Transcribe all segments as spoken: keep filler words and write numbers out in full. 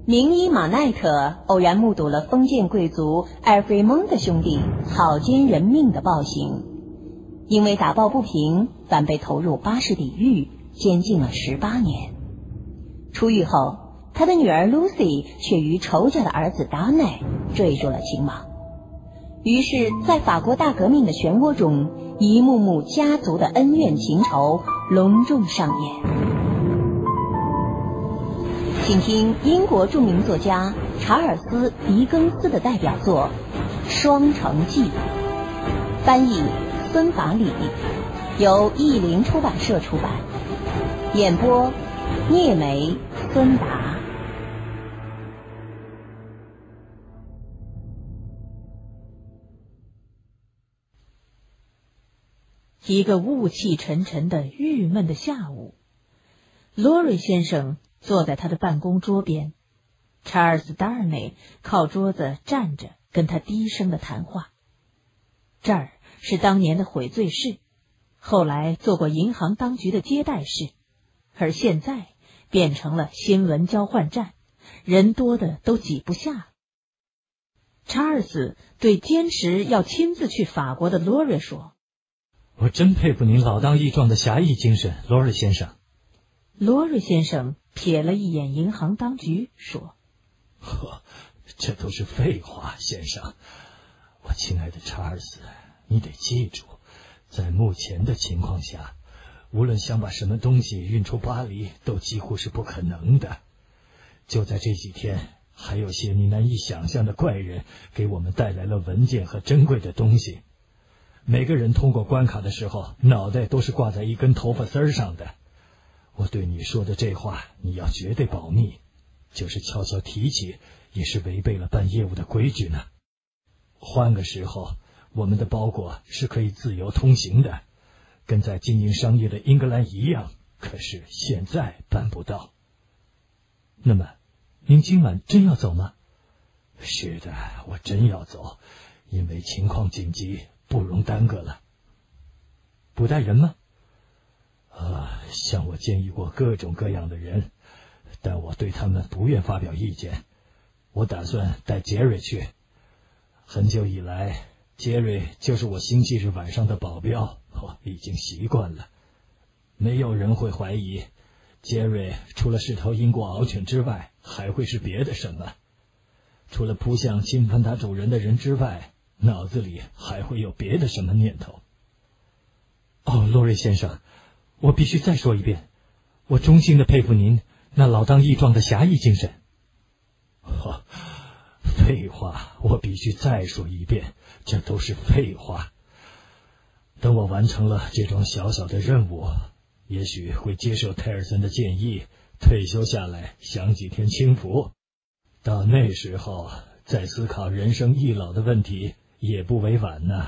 名医马奈特偶然目睹了封建贵族埃尔弗蒙的兄弟草菅人命的暴行，因为打抱不平，反被投入巴士底狱，监禁了十八年。出狱后，他的女儿 Lucy 却与仇家的儿子达奈坠入了情网。于是在法国大革命的漩涡中，一幕幕家族的恩怨情仇隆重上演。请听英国著名作家查尔斯·狄更斯的代表作《双城记》，翻译孙法礼，由译林出版社出版，演播聂梅、孙达。 一个雾气沉沉的郁闷的下午，罗瑞先生坐在他的办公桌边，查尔斯·达尔内靠桌子站着，跟他低声的谈话。这儿是当年的悔罪室，后来做过银行当局的接待室，而现在变成了新闻交换站，人多的都挤不下。查尔斯对坚持要亲自去法国的罗瑞说：“ 我真佩服您老当益壮的侠义精神，罗瑞先生。” 罗瑞先生瞥了一眼银行当局，说：“ 呵，这都是废话，先生。我亲爱的查尔斯，你得记住，在目前的情况下，无论想把什么东西运出巴黎，都几乎是不可能的。就在这几天，还有些你难以想象的怪人给我们带来了文件和珍贵的东西。每个人通过关卡的时候，脑袋都是挂在一根头发丝上的。我对你说的这话，你要绝对保密，就是悄悄提起，也是违背了办业务的规矩呢。换个时候，我们的包裹是可以自由通行的，跟在经营商业的英格兰一样，可是现在办不到。那么，您今晚真要走吗？是的，我真要走，因为情况紧急，不容耽搁了。不带人吗？啊，向我建议过各种各样的人，但我对他们不愿发表意见。我打算带杰瑞去。很久以来，杰瑞就是我星期日晚上的保镖，我已经习惯了。没有人会怀疑，杰瑞除了是头英国獒犬之外，还会是别的什么。除了扑向侵犯他主人的人之外，脑子里还会有别的什么念头。哦，洛瑞先生，我必须再说一遍，我衷心的佩服您那老当益壮的侠义精神。哦，废话，我必须再说一遍，这都是废话。等我完成了这桩小小的任务，也许会接受泰尔森的建议，退休下来享几天清福。到那时候再思考人生易老的问题也不为晚呢。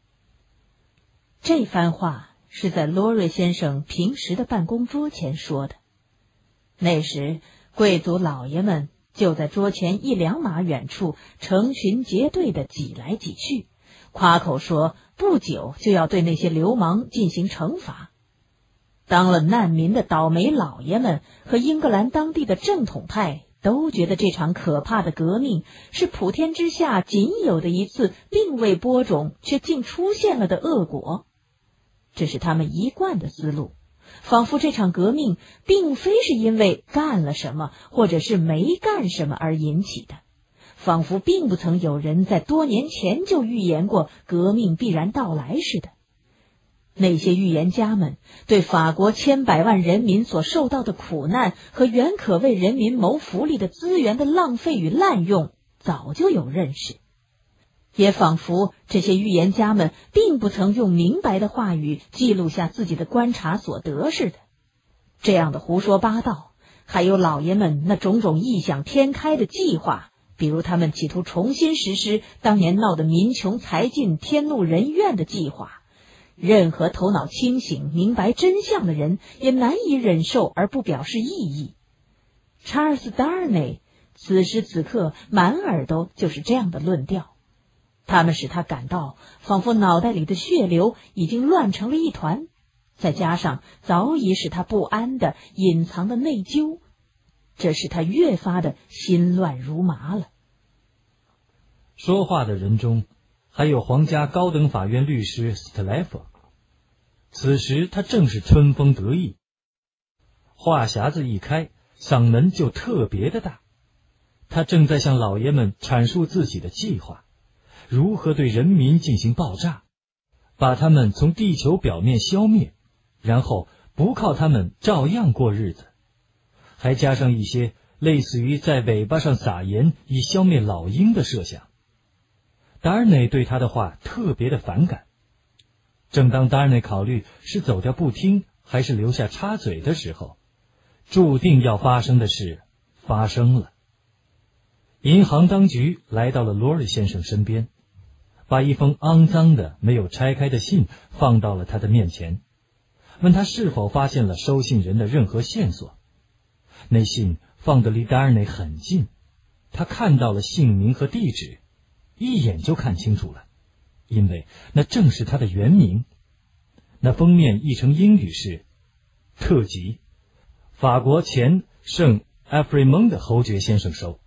这番话是在罗瑞先生平时的办公桌前说的。那时贵族老爷们就在桌前一两码远处成群结队的挤来挤去，夸口说不久就要对那些流氓进行惩罚。当了难民的倒霉老爷们和英格兰当地的正统派都觉得这场可怕的革命是普天之下仅有的一次并未播种却竟出现了的恶果。这是他们一贯的思路，仿佛这场革命并非是因为干了什么或者是没干什么而引起的，仿佛并不曾有人在多年前就预言过革命必然到来似的。那些预言家们对法国千百万人民所受到的苦难和原可为人民谋福利的资源的浪费与滥用早就有认识，也仿佛这些预言家们并不曾用明白的话语记录下自己的观察所得似的。这样的胡说八道，还有老爷们那种种异想天开的计划，比如他们企图重新实施当年闹得民穷财尽天怒人怨的计划，任何头脑清醒明白真相的人也难以忍受而不表示异议。查尔斯·达尔内此时此刻满耳朵就是这样的论调，他们使他感到仿佛脑袋里的血流已经乱成了一团，再加上早已使他不安的隐藏的内疚， 这使他越发的心乱如麻了。 说话的人中还有皇家高等法院律师斯特莱弗，此时他正是春风得意，话匣子一开，嗓门就特别的大。他正在向老爷们阐述自己的计划，如何对人民进行爆炸，把他们从地球表面消灭，然后不靠他们照样过日子，还加上一些类似于在尾巴上撒盐以消灭老鹰的设想。达尔内对他的话特别的反感。正当达尔内考虑是走掉不听还是留下插嘴的时候，注定要发生的事发生了。银行当局来到了罗瑞先生身边，把一封肮脏的没有拆开的信放到了他的面前，问他是否发现了收信人的任何线索。那信放得离达尔内很近，他看到了姓名和地址，一眼就看清楚了，因为那正是他的原名。那封面译成英语是特级，法国前圣埃弗雷蒙的侯爵先生收。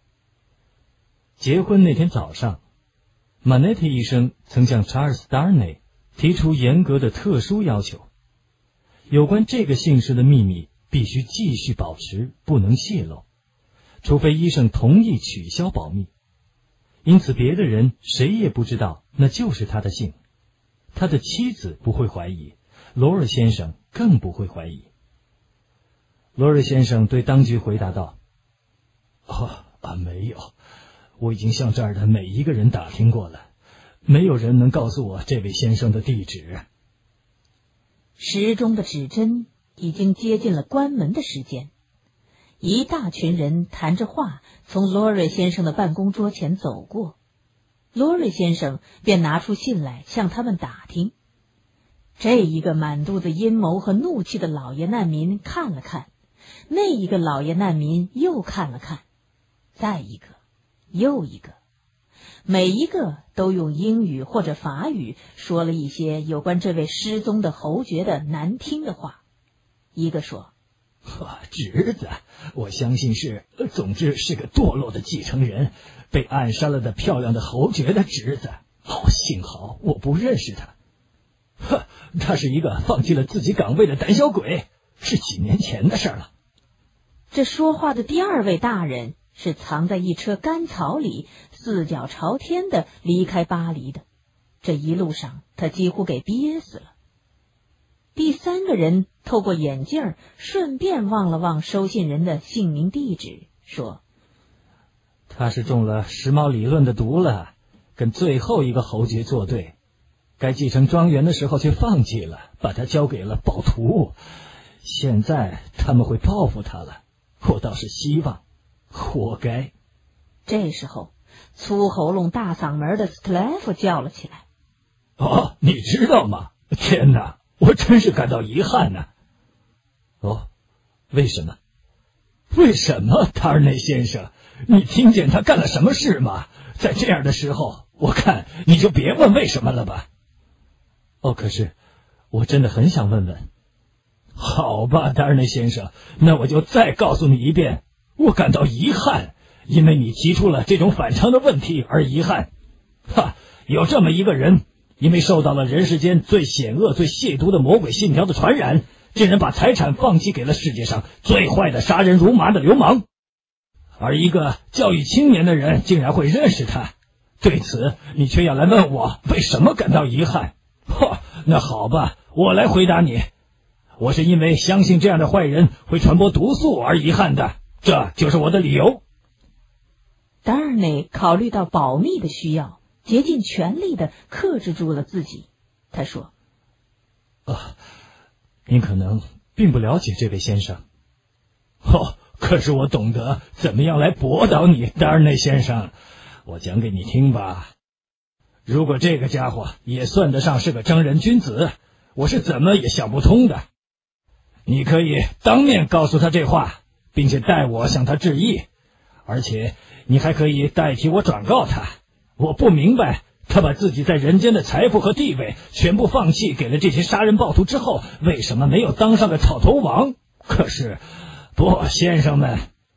结婚那天早上，马内特医生曾向查尔斯·达尔内提出严格的特殊要求，有关这个姓氏的秘密必须继续保持，不能泄露，除非医生同意取消保密。因此别的人谁也不知道那就是他的姓，他的妻子不会怀疑，罗尔先生更不会怀疑。罗尔先生对当局回答道：哦啊，没有，我已经向这儿的每一个人打听过了，没有人能告诉我这位先生的地址。 时钟的指针已经接近了关门的时间，一大群人谈着话从罗瑞先生的办公桌前走过，罗瑞先生便拿出信来向他们打听。这一个满肚子阴谋和怒气的老爷难民看了看，那一个老爷难民又看了看，再一个又一个，每一个都用英语或者法语说了一些有关这位失踪的侯爵的难听的话。一个说： 侄子，我相信是，总之是个堕落的继承人，被暗杀了的漂亮的侯爵的侄子。哦，幸好我不认识他。呵，他是一个放弃了自己岗位的胆小鬼，是几年前的事了。 这说话的第二位大人是藏在一车干草里，四脚朝天的离开巴黎的，这一路上他几乎给憋死了。第三个人透过眼镜顺便望了望收信人的姓名地址，说： 他是中了时髦理论的毒了，跟最后一个侯爵作对，该继承庄园的时候却放弃了，把他交给了暴徒，现在他们会报复他了，我倒是希望，活该。 这时候粗喉咙大嗓门的斯特莱夫叫了起来： 哦，你知道吗？天哪，我真是感到遗憾呢、啊。哦，为什么？为什么，达尔内先生？你听见他干了什么事吗？在这样的时候，我看你就别问为什么了吧。哦，可是我真的很想问问。好吧，达尔内先生，那我就再告诉你一遍，我感到遗憾，因为你提出了这种反常的问题而遗憾。哈，有这么一个人，因为受到了人世间最险恶、最亵渎的魔鬼信条的传染，竟然把财产放弃给了世界上最坏的杀人如麻的流氓，而一个教育青年的人竟然会认识他。对此，你却要来问我为什么感到遗憾。嚯，那好吧，我来回答你。我是因为相信这样的坏人会传播毒素而遗憾的，这就是我的理由。 达尔内考虑到保密的需要，竭尽全力地克制住了自己。他说： 啊，您可能并不了解这位先生。哦，可是我懂得怎么样来驳倒你，达尔内先生。我讲给你听吧。如果这个家伙也算得上是个正人君子，我是怎么也想不通的。你可以当面告诉他这话，并且代我向他致意，而且你还可以代替我转告他。我不明白，他把自己在人间的财富和地位全部放弃给了这些杀人暴徒之后，为什么没有当上个草头王？可是，不，先生们，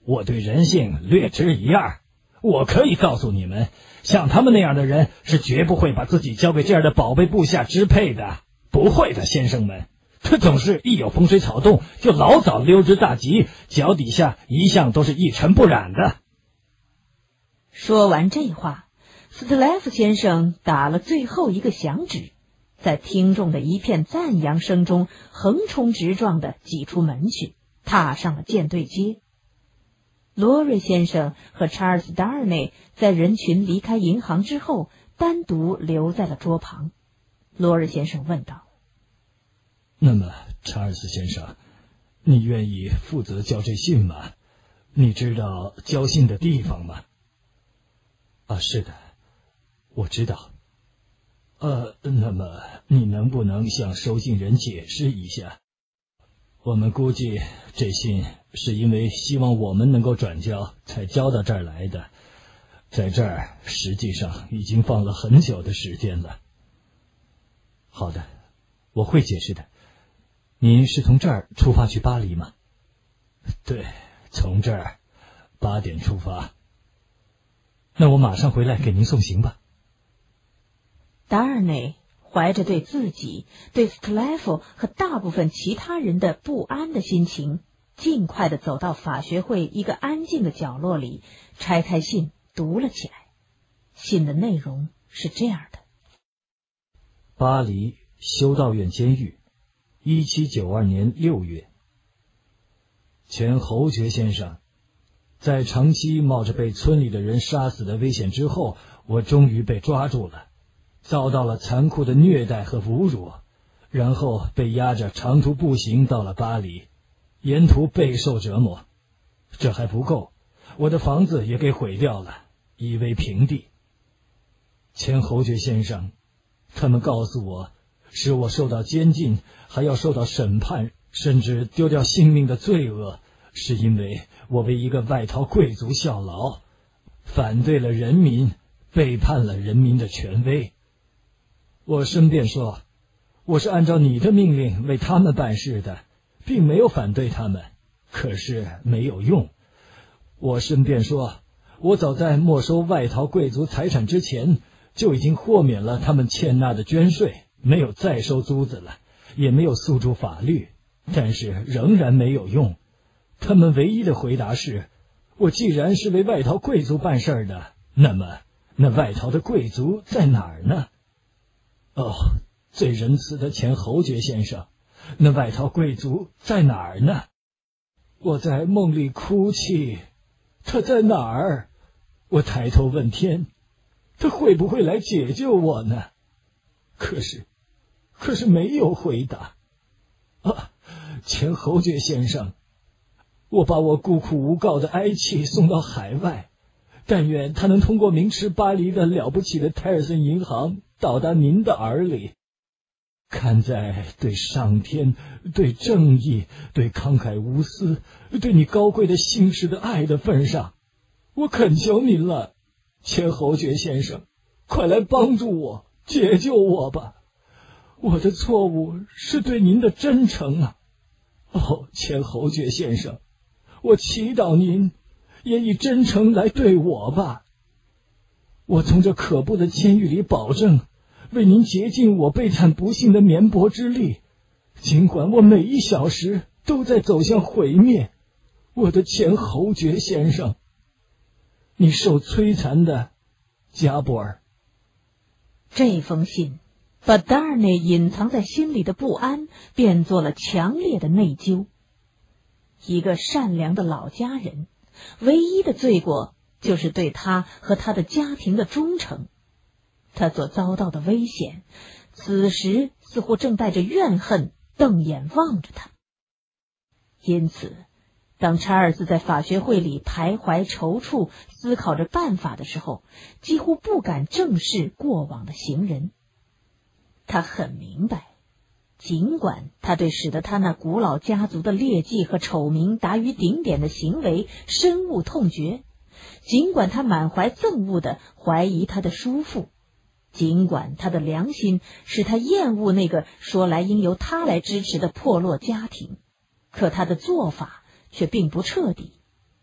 我对人性略知一二。我可以告诉你们，像他们那样的人是绝不会把自己交给这样的宝贝部下支配的。不会的，先生们，他总是一有风吹草动就老早溜之大吉，脚底下一向都是一尘不染的。 说完这话，斯特莱夫先生打了最后一个响指，在听众的一片赞扬声中横冲直撞地挤出门去，踏上了舰队街。罗瑞先生和查尔斯·达尔内在人群离开银行之后，单独留在了桌旁。罗瑞先生问道： 那么，查尔斯先生，你愿意负责交这信吗？你知道交信的地方吗？啊，是的，我知道。呃，那么你能不能向收信人解释一下？我们估计这信是因为希望我们能够转交才交到这儿来的，在这儿实际上已经放了很久的时间了。好的，我会解释的。您是从这儿出发去巴黎吗？对，从这儿八点出发。那我马上回来给您送行吧。 达尔内怀着对自己、对斯特莱夫和大部分其他人的不安的心情，尽快地走到法学会一个安静的角落里，拆开信读了起来。信的内容是这样的： 巴黎修道院监狱，一七九二年六月。前侯爵先生，在长期冒着被村里的人杀死的危险之后，我终于被抓住了，遭到了残酷的虐待和侮辱，然后被押着长途步行到了巴黎，沿途备受折磨。这还不够，我的房子也给毁掉了，夷为平地。前侯爵先生，他们告诉我，使我受到监禁，还要受到审判，甚至丢掉性命的罪恶，是因为我为一个外逃贵族效劳，反对了人民，背叛了人民的权威。我申辩说，我是按照你的命令为他们办事的，并没有反对他们，可是没有用。我申辩说，我早在没收外逃贵族财产之前，就已经豁免了他们欠纳的捐税，没有再收租子了，也没有诉诸法律，但是仍然没有用。他们唯一的回答是，我既然是为外逃贵族办事的，那么那外逃的贵族在哪儿呢？哦，最仁慈的前侯爵先生，那外逃贵族在哪儿呢？我在梦里哭泣，他在哪儿？我抬头问天，他会不会来解救我呢？可是，可是没有回答。啊，前侯爵先生，我把我孤苦无告的哀泣送到海外，但愿他能通过名驰巴黎的了不起的泰尔森银行到达您的耳里。看在对上天、对正义、对慷慨无私、对你高贵的姓氏的爱的份上，我恳求您了，前侯爵先生，快来帮助我，解救我吧！我的错误是对您的真诚啊！哦，前侯爵先生，我祈祷您也以真诚来对我吧。我从这可怖的监狱里保证，为您竭尽我悲惨不幸的绵薄之力，尽管我每一小时都在走向毁灭。我的前侯爵先生，你受摧残的加布尔。 这封信把达尔内隐藏在心里的不安变作了强烈的内疚。一个善良的老家人，唯一的罪过就是对他和他的家庭的忠诚。他所遭到的危险，此时似乎正带着怨恨瞪眼望着他。因此，当查尔斯在法学会里徘徊踌躇，思考着办法的时候，几乎不敢正视过往的行人。他很明白，尽管他对使得他那古老家族的劣迹和丑名达于顶点的行为深恶痛绝，尽管他满怀憎恶地怀疑他的叔父，尽管他的良心使他厌恶那个说来应由他来支持的破落家庭，可他的做法却并不彻底。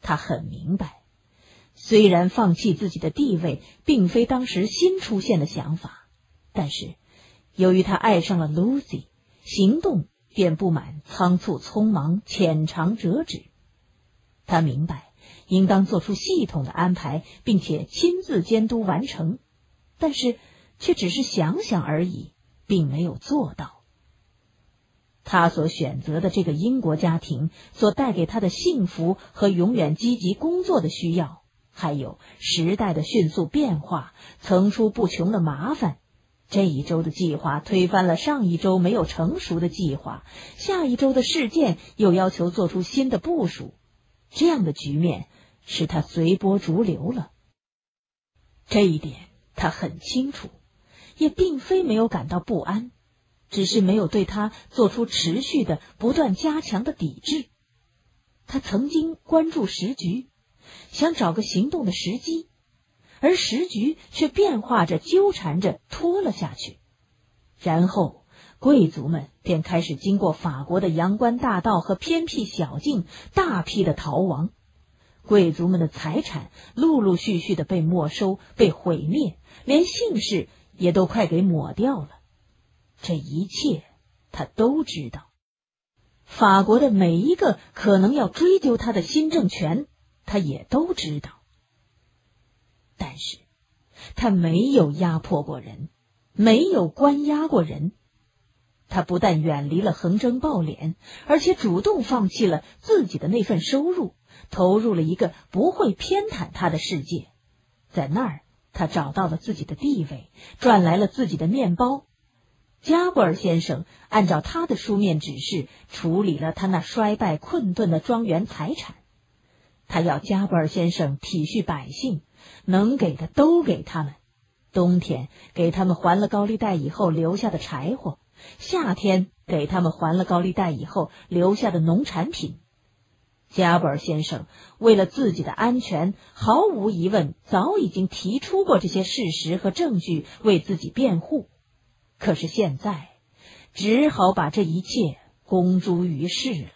他很明白，虽然放弃自己的地位并非当时新出现的想法，但是由于他爱上了 Lucy， 行动便不满仓促匆忙、浅尝辄止。他明白应当做出系统的安排，并且亲自监督完成，但是却只是想想而已，并没有做到。他所选择的这个英国家庭所带给他的幸福和永远积极工作的需要，还有时代的迅速变化、层出不穷的麻烦，这一周的计划推翻了上一周没有成熟的计划，下一周的事件又要求做出新的部署，这样的局面使他随波逐流了。这一点他很清楚，也并非没有感到不安，只是没有对他做出持续的不断加强的抵制。他曾经关注时局，想找个行动的时机，而时局却变化着、纠缠着拖了下去。然后贵族们便开始经过法国的阳关大道和偏僻小径大批的逃亡，贵族们的财产陆陆续续的被没收、被毁灭，连姓氏也都快给抹掉了。这一切他都知道。法国的每一个可能要追究他的新政权，他也都知道。但是他没有压迫过人，没有关押过人。他不但远离了横征暴敛，而且主动放弃了自己的那份收入，投入了一个不会偏袒他的世界。在那儿，他找到了自己的地位，赚来了自己的面包。加布尔先生按照他的书面指示处理了他那衰败困顿的庄园财产。他要加布尔先生体恤百姓，能给的都给他们。冬天给他们还了高利贷以后留下的柴火，夏天给他们还了高利贷以后留下的农产品。加布尔先生为了自己的安全，毫无疑问早已经提出过这些事实和证据为自己辩护，可是现在只好把这一切公诸于世了。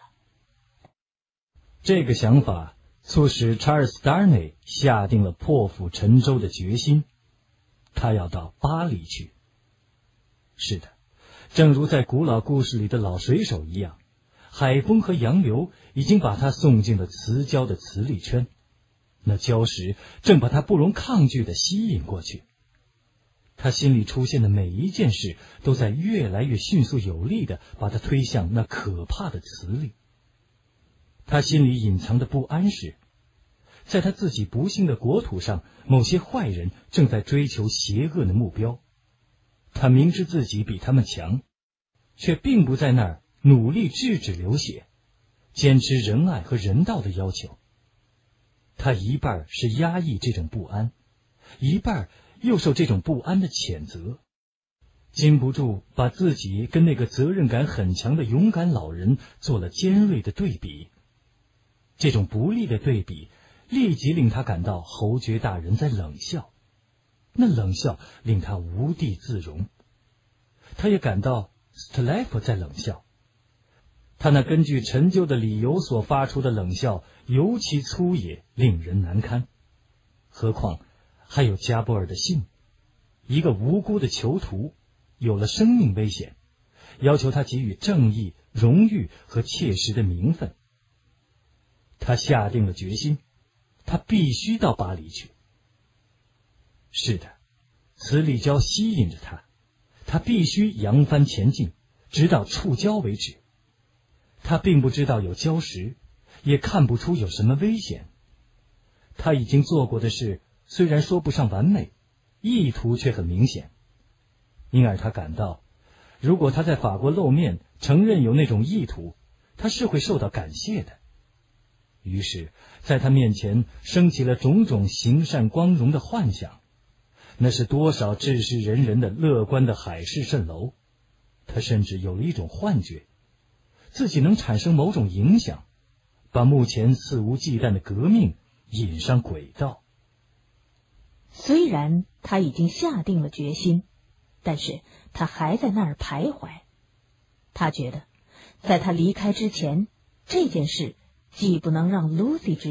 这个想法促使查尔斯·达尔内下定了破釜沉舟的决心，他要到巴黎去。是的，正如在古老故事里的老水手一样，海风和洋流已经把他送进了磁胶的磁力圈，那礁石正把他不容抗拒地吸引过去。他心里出现的每一件事都在越来越迅速有力地把他推向那可怕的磁力。他心里隐藏的不安是，在他自己不幸的国土上，某些坏人正在追求邪恶的目标。他明知自己比他们强，却并不在那儿努力制止流血，坚持仁爱和人道的要求。他一半是压抑这种不安，一半又受这种不安的谴责，禁不住把自己跟那个责任感很强的勇敢老人做了尖锐的对比。这种不利的对比立即令他感到侯爵大人在冷笑，那冷笑令他无地自容。他也感到斯特莱夫在冷笑，他那根据陈旧的理由所发出的冷笑尤其粗野，令人难堪。何况还有加布尔的信，一个无辜的囚徒有了生命危险，要求他给予正义、荣誉和切实的名分。他下定了决心，他必须到巴黎去。是的，磁力胶吸引着他，他必须扬帆前进，直到触礁为止。他并不知道有礁石，也看不出有什么危险。他已经做过的事虽然说不上完美，意图却很明显，因而他感到，如果他在法国露面，承认有那种意图，他是会受到感谢的。于是在他面前升起了种种行善光荣的幻想，那是多少志士仁人的乐观的海市蜃楼。他甚至有了一种幻觉，自己能产生某种影响，把目前肆无忌惮的革命引上轨道。 虽然他已经下定了决心，但是他还在那儿徘徊。他觉得在他离开之前，这件事既不能让 Lucy 知道，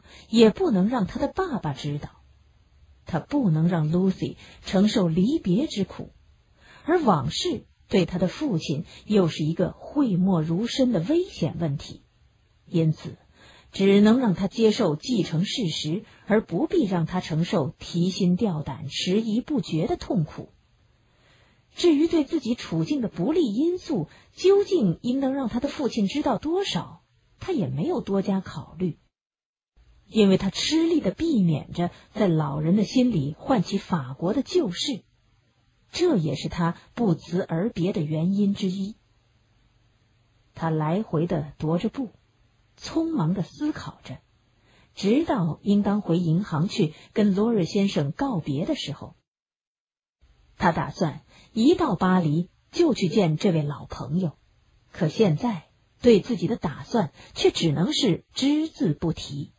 也不能让他的爸爸知道。他不能让 Lucy 承受离别之苦，而往事对他的父亲又是一个讳莫如深的危险问题，因此只能让他接受既成事实，而不必让他承受提心吊胆、迟疑不决的痛苦。至于对自己处境的不利因素，究竟应当让他的父亲知道多少，他也没有多加考虑，因为他吃力地避免着在老人的心里唤起法国的旧事，这也是他不辞而别的原因之一。他来回地踱着步，匆忙地思考着，直到应当回银行去跟罗瑞先生告别的时候。他打算一到巴黎就去见这位老朋友，可现在对自己的打算却只能是只字不提。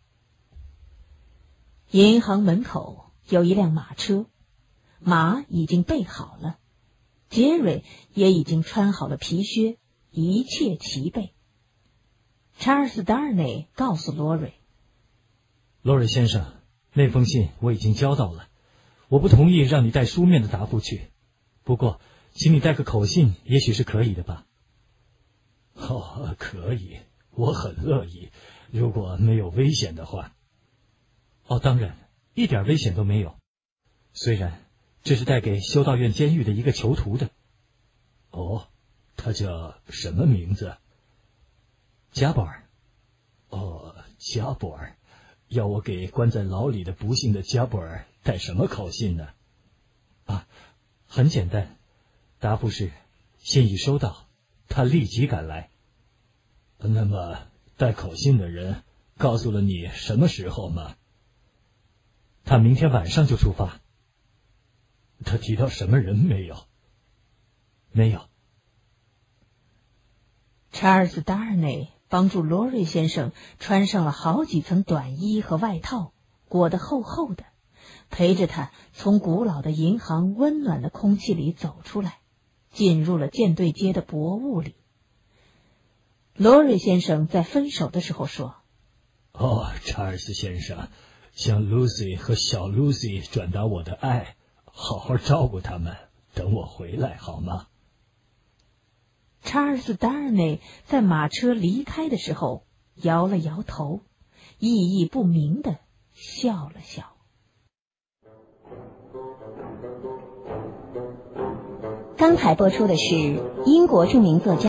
银行门口有一辆马车，马已经备好了，杰瑞也已经穿好了皮靴，一切齐备。查尔斯·达尔内告诉罗瑞：“ 罗瑞先生，那封信我已经交到了，我不同意让你带书面的答复去，不过请你带个口信，也许是可以的吧？”“哦，可以，我很乐意，如果没有危险的话。”“哦，当然，一点危险都没有，虽然这是带给修道院监狱的一个囚徒的。”“哦，他叫什么名字？”“加布尔。”“哦，加布尔，要我给关在牢里的不幸的加布尔带什么口信呢？”“啊，很简单，答复是信已收到，他立即赶来。”“那么带口信的人告诉了你什么时候吗？”“他明天晚上就出发。”“他提到什么人没有？”“没有。” 查尔斯·达尔内帮助罗瑞先生穿上了好几层短衣和外套，裹得厚厚的，陪着他从古老的银行温暖的空气里走出来，进入了舰队街的薄雾里。罗瑞先生在分手的时候说：“ 哦，查尔斯先生，向 Lucy 和小 Lucy 转达我的爱，好好照顾他们，等我回来好吗？” 查尔斯·达尔内在马车离开的时候摇了摇头，意义不明的笑了笑。 刚才播出的是英国著名作家